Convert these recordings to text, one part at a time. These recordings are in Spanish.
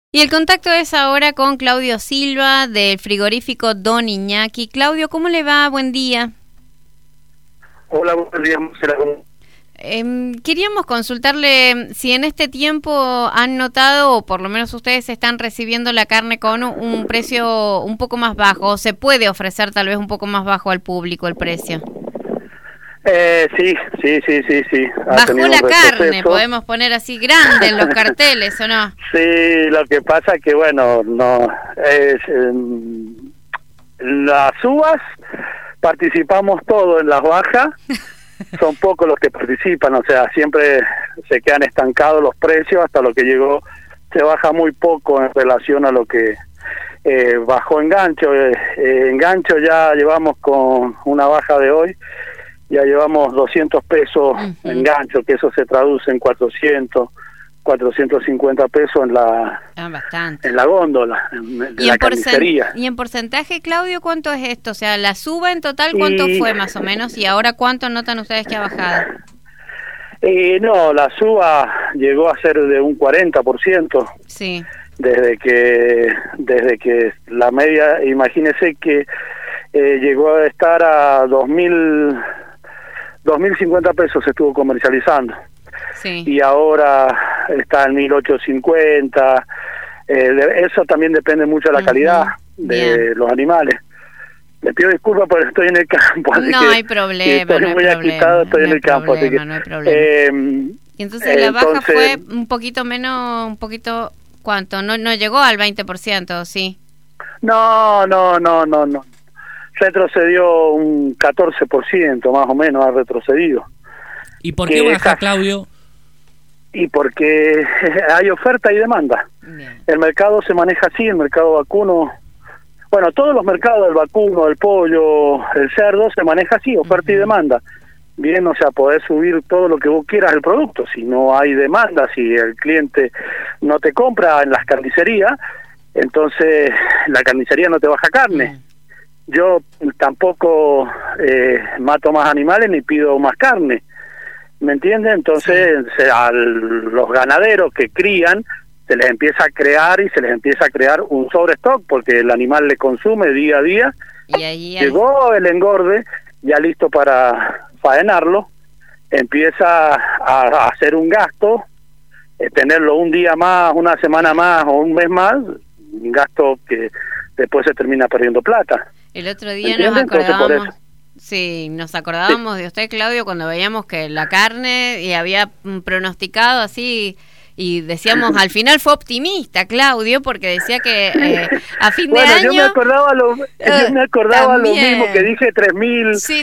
Y el contacto es ahora con Claudio Silva del frigorífico Don Iñaki. Claudio, ¿cómo le va? Buen día. Hola, buenos días, Marcela. Queríamos consultarle si en este tiempo han notado, o por lo menos ustedes están recibiendo la carne con un precio un poco más bajo, o se puede ofrecer tal vez un poco más bajo al público el precio. Sí. Bajó la carne, podemos poner así grande en los carteles, ¿o no? Sí, lo que pasa que, bueno, no es las uvas participamos todo en las bajas, son pocos los que participan, o sea, siempre se quedan estancados los precios hasta lo que llegó, se baja muy poco en relación a lo que bajó engancho. Engancho ya llevamos con una baja de hoy, ya llevamos 200 pesos engancho, que eso se traduce en 450 pesos en la en la góndola, en la carnicería. ¿Y en porcentaje, Claudio, cuánto es esto? O sea, la suba en total, ¿cuánto fue más o menos? ¿Y ahora cuánto notan ustedes que ha bajado? No, la suba llegó a ser de un 40%. Sí. Desde que la media, imagínese que llegó a estar a 2.050 pesos se estuvo comercializando. Sí. Y ahora está en 1.850. Eso también depende mucho de la calidad de los animales. Le pido disculpas porque estoy en el campo. Así no que, hay problema, estoy muy agitado, estoy en el campo. Así que, no hay problema. Y entonces la baja fue un poquito menos, ¿cuánto? No llegó al 20%, ¿sí? No. Retrocedió un 14%, más o menos ha retrocedido. ¿Y por qué baja, Claudio? Y porque hay oferta y demanda. Bien. El mercado se maneja así, el mercado vacuno. Bueno, todos los mercados, el vacuno, el pollo, el cerdo, se maneja así, oferta y demanda. Bien, o sea, podés subir todo lo que vos quieras el producto. Si no hay demanda, si el cliente no te compra en las carnicerías, entonces la carnicería no te baja carne. Yo tampoco mato más animales ni pido más carne, ¿me entiendes? Entonces a los ganaderos que crían se les empieza a crear un sobrestock porque el animal le consume día a día. Y ahí llegó el engorde ya listo para faenarlo, empieza a hacer un gasto, tenerlo un día más, una semana más o un mes más, un gasto que después se termina perdiendo plata. El otro día nos acordábamos de usted, Claudio, cuando veíamos que la carne y había pronosticado así y decíamos, al final fue optimista, Claudio, porque decía que a fin de año... Yo me acordaba lo mismo que dije, 3.000. Sí,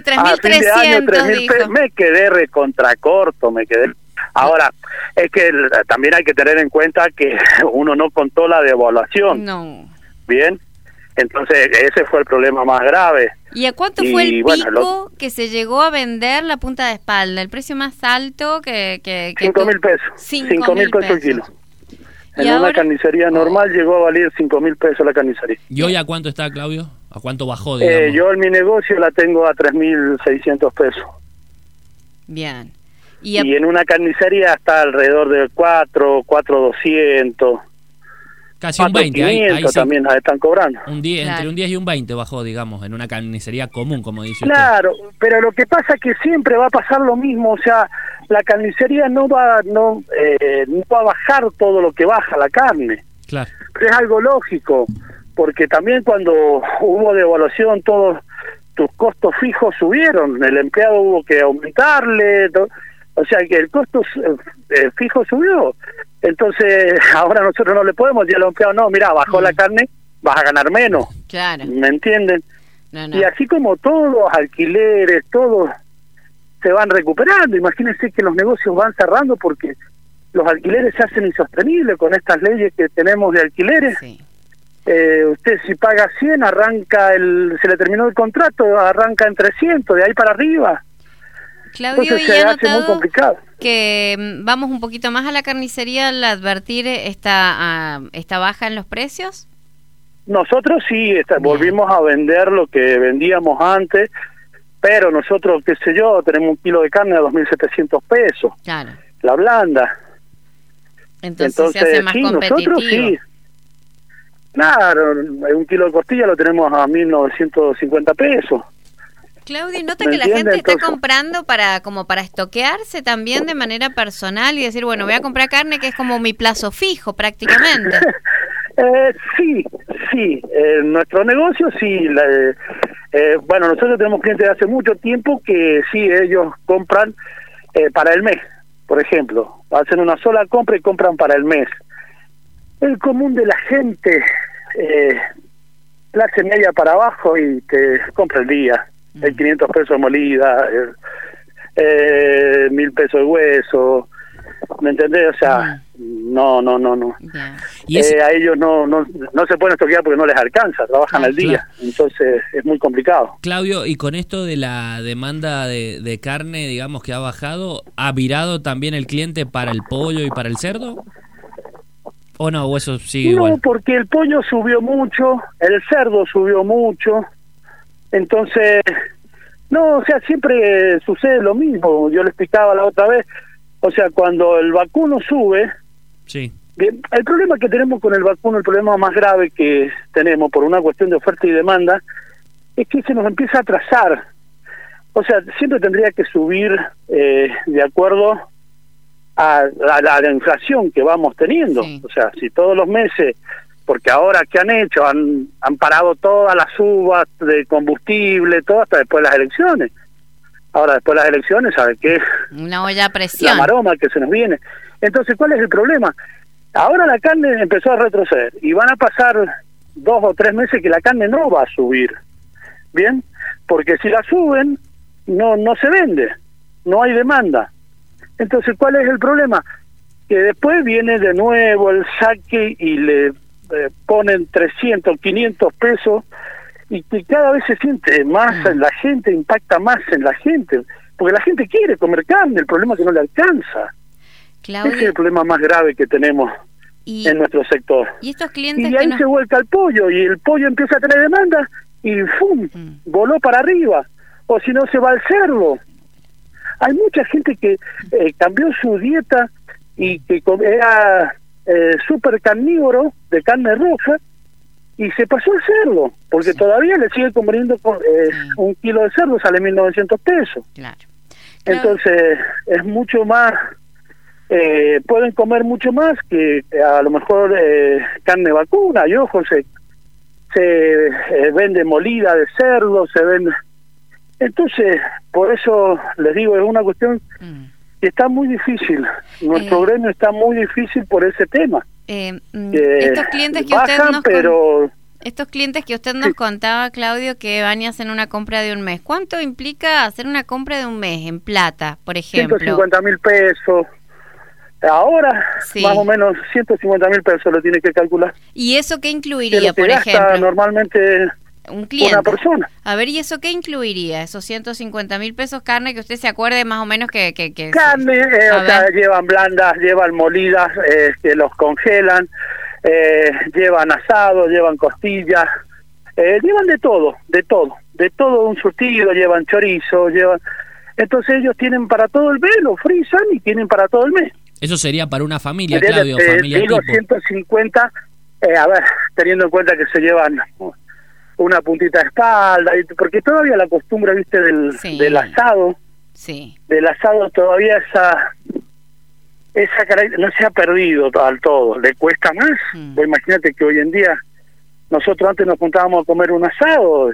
3.300 me quedé recontracorto, Ahora, es que también hay que tener en cuenta que uno no contó la devaluación. No. Bien. Entonces, ese fue el problema más grave. ¿Y a cuánto fue el pico que se llegó a vender la punta de espalda? El precio más alto que 5.000 pesos. 5.000 pesos el kilo. En una carnicería normal llegó a valer 5.000 pesos la carnicería. ¿Y hoy a cuánto está, Claudio? ¿A cuánto bajó, digamos? Yo en mi negocio la tengo a 3.600 pesos. Bien. Y en una carnicería está alrededor de 4.200. Casi un 20, ahí sí, también están cobrando. Entre un 10 y un 20 bajó, digamos, en una carnicería común, como dice usted. Claro, pero lo que pasa es que siempre va a pasar lo mismo, o sea, la carnicería no va a bajar todo lo que baja la carne. Claro. Pero es algo lógico, porque también cuando hubo devaluación, todos tus costos fijos subieron, el empleado hubo que aumentarle, o sea que el costo fijo subió. Entonces, ahora nosotros no le podemos decir al empleado, no, mira, bajó la carne, vas a ganar menos. Claro. ¿Me entienden? No. Y así como todos los alquileres, todos se van recuperando. Imagínense que los negocios van cerrando porque los alquileres se hacen insostenibles con estas leyes que tenemos de alquileres. Sí. Usted si paga 100, se le terminó el contrato, arranca en 300, de ahí para arriba. Claudio, entonces ¿y se ha hace muy notado complicado que vamos un poquito más a la carnicería al advertir esta baja en los precios? Nosotros sí, volvimos a vender lo que vendíamos antes, pero nosotros, qué sé yo, tenemos un kilo de carne a 2.700 pesos. Claro. La blanda. Entonces se hace más sí, competitivo. Nosotros sí, Claro, un kilo de costilla lo tenemos a 1.950 pesos. Claudio, ¿nota que la gente está comprando como para estoquearse también de manera personal y decir, bueno, voy a comprar carne que es como mi plazo fijo prácticamente? Sí, nuestro negocio sí. Bueno, nosotros tenemos clientes de hace mucho tiempo que sí, ellos compran para el mes, por ejemplo. Hacen una sola compra y compran para el mes. El común de la gente, clase media para abajo y te compra el día. 500 pesos molida, 1.000 pesos de hueso, ¿me entendés? O sea, no. Yeah. ¿Y a ellos no se pueden estoquear porque no les alcanza, trabajan al día, claro. Entonces es muy complicado. Claudio, y con esto de la demanda de carne, digamos que ha bajado, ¿ha virado también el cliente para el pollo y para el cerdo? ¿O no? ¿O eso sigue igual? No, porque el pollo subió mucho, el cerdo subió mucho. Entonces, no, o sea, siempre sucede lo mismo. Yo le explicaba la otra vez, o sea, cuando el vacuno sube, sí. Bien, el problema que tenemos con el vacuno, el problema más grave que tenemos por una cuestión de oferta y demanda, es que se nos empieza a atrasar. O sea, siempre tendría que subir de acuerdo a la inflación que vamos teniendo. Sí. O sea, si todos los meses... Porque ahora, ¿qué han hecho? Han parado todas las subas de combustible, todo hasta después de las elecciones. Ahora, después de las elecciones, ¿sabe qué? Una olla a presión. La maroma que se nos viene. Entonces, ¿cuál es el problema? Ahora la carne empezó a retroceder y van a pasar 2 o 3 meses que la carne no va a subir. ¿Bien? Porque si la suben, no se vende. No hay demanda. Entonces, ¿cuál es el problema? Que después viene de nuevo el saque y le... ponen 300, 500 pesos y que cada vez se siente más en la gente, impacta más en la gente, porque la gente quiere comer carne, el problema es que no le alcanza. Claudio, ese es el problema más grave que tenemos en nuestro sector. Y estos clientes y ahí se vuelca el pollo y el pollo empieza a tener demanda y ¡fum! Voló para arriba, o si no se va al cerdo. Hay mucha gente que cambió su dieta y que era súper carnívoro de carne roja y se pasó al cerdo, porque todavía le sigue conveniendo un kilo de cerdo sale 1.900 pesos. Claro. Entonces es mucho más, pueden comer mucho más que a lo mejor carne vacuna, y ojo, se vende molida de cerdo, se vende. Entonces, por eso les digo, es una cuestión que está muy difícil. Nuestro gremio está muy difícil por ese tema. Estos clientes que estos clientes que usted nos contaba, Claudio, que van y hacen una compra de un mes, ¿cuánto implica hacer una compra de un mes en plata, por ejemplo? 150.000 pesos. Ahora, más o menos 150.000 pesos lo tiene que calcular. ¿Y eso qué incluiría, por ejemplo? Normalmente un cliente. Una persona. A ver, ¿y eso qué incluiría? Esos 150.000 pesos carne que usted se acuerde más o menos que carne, o sea, llevan blandas, llevan molidas, que los congelan, llevan asado, llevan costillas, llevan de todo un surtido, llevan chorizo, llevan. Entonces ellos tienen para todo el mes, lo frisan y tienen para todo el mes. Eso sería para una familia, Claudio, familia digo, tipo. 150, a ver, teniendo en cuenta que se llevan una puntita de espalda, porque todavía la costumbre, viste, del asado, del asado todavía esa no se ha perdido al todo, le cuesta más. Vos imagínate que hoy en día nosotros antes nos juntábamos a comer un asado,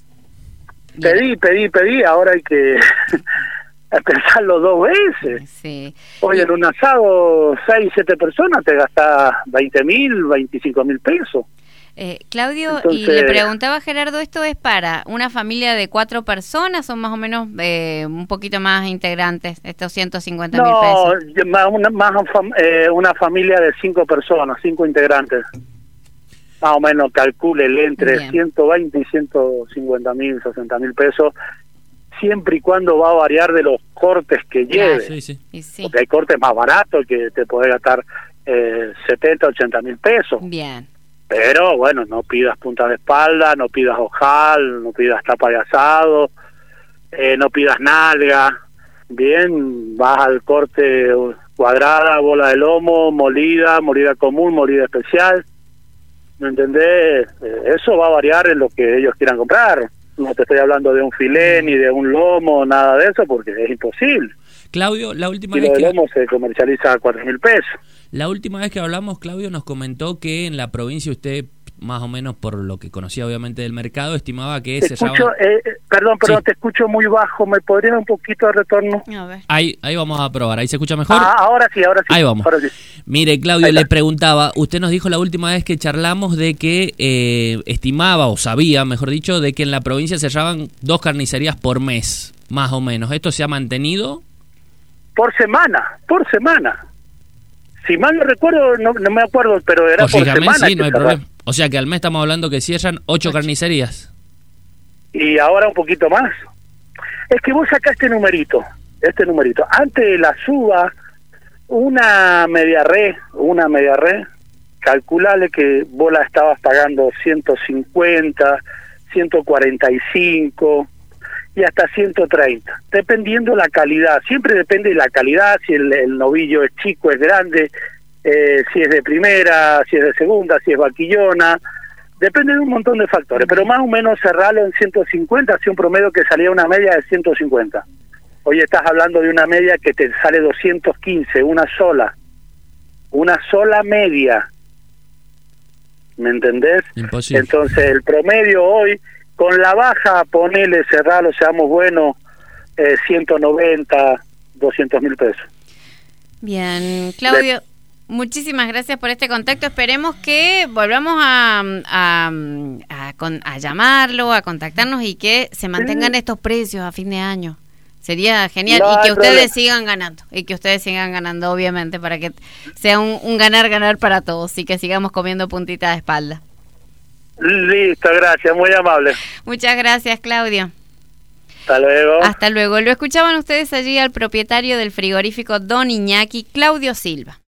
pedí, ahora hay que pensarlo 2 veces. Hoy en un asado 6, 7 personas te gastás 20.000, 25.000 pesos. Claudio, entonces, y le preguntaba a Gerardo, ¿esto es para una familia de 4 personas o más o menos un poquito más integrantes, estos 150.000 pesos? No, una familia de 5 personas, 5 integrantes. Más o menos calcúlele entre 120 y 150.000, 60.000 pesos, siempre y cuando va a variar de los cortes que lleve. Porque hay cortes más baratos que te podés gastar 70, 80.000 pesos. Bien. Pero bueno, no pidas punta de espalda, no pidas ojal, no pidas tapa de asado, no pidas nalga. Bien, vas al corte cuadrada, bola de lomo, molida común, molida especial. ¿me entendés? Eso va a variar en lo que ellos quieran comprar. No te estoy hablando de un filé ni de un lomo, nada de eso, porque es imposible. Claudio, la última El vez que... lomo se comercializa a 4.000 pesos. La última vez que hablamos, Claudio nos comentó que en la provincia usted, más o menos por lo que conocía obviamente del mercado, estimaba que Perdón, Sí. te escucho muy bajo. ¿Me podría dar un poquito de retorno? A ver. Ahí vamos a probar. ¿Ahí se escucha mejor? Ahora sí. Ahí vamos. Ahora sí. Mire, Claudio, Ahí está. le preguntaba, usted nos dijo la última vez que charlamos de que estimaba, o sabía, mejor dicho, de que en la provincia cerraban 2 carnicerías por mes, más o menos. ¿Esto se ha mantenido? Por semana. Si mal no recuerdo, no me acuerdo, pero era por Corríjame, semana. sí, no que hay cerraba. problema. O sea que al mes estamos hablando que cierran 8 carnicerías. Y ahora un poquito más. Es que vos sacaste este numerito. Antes de la suba, una media red, calculale que vos la estabas pagando 150, 145 y hasta 130, dependiendo la calidad. Siempre depende de la calidad, si el novillo es chico, es grande, si es de primera, si es de segunda, si es vaquillona. Depende de un montón de factores, pero más o menos cerrarlo en 150, hacia un promedio que salía una media de 150. Hoy estás hablando de una media que te sale 215, una sola media. ¿Me entendés? Imposible. Entonces el promedio hoy, con la baja, ponele, cerralo, seamos buenos, 190, 200.000 pesos. Bien, Claudio, muchísimas gracias por este contacto. Esperemos que volvamos a llamarlo, a contactarnos y que se mantengan estos precios a fin de año. Sería genial. No y que hay ustedes problema. sigan ganando, obviamente, para que sea un ganar-ganar para todos y que sigamos comiendo puntita de espalda. Listo, gracias, muy amable. Muchas gracias, Claudio. Hasta luego. Hasta luego. Lo escuchaban ustedes allí al propietario del frigorífico Don Iñaki, Claudio Silva.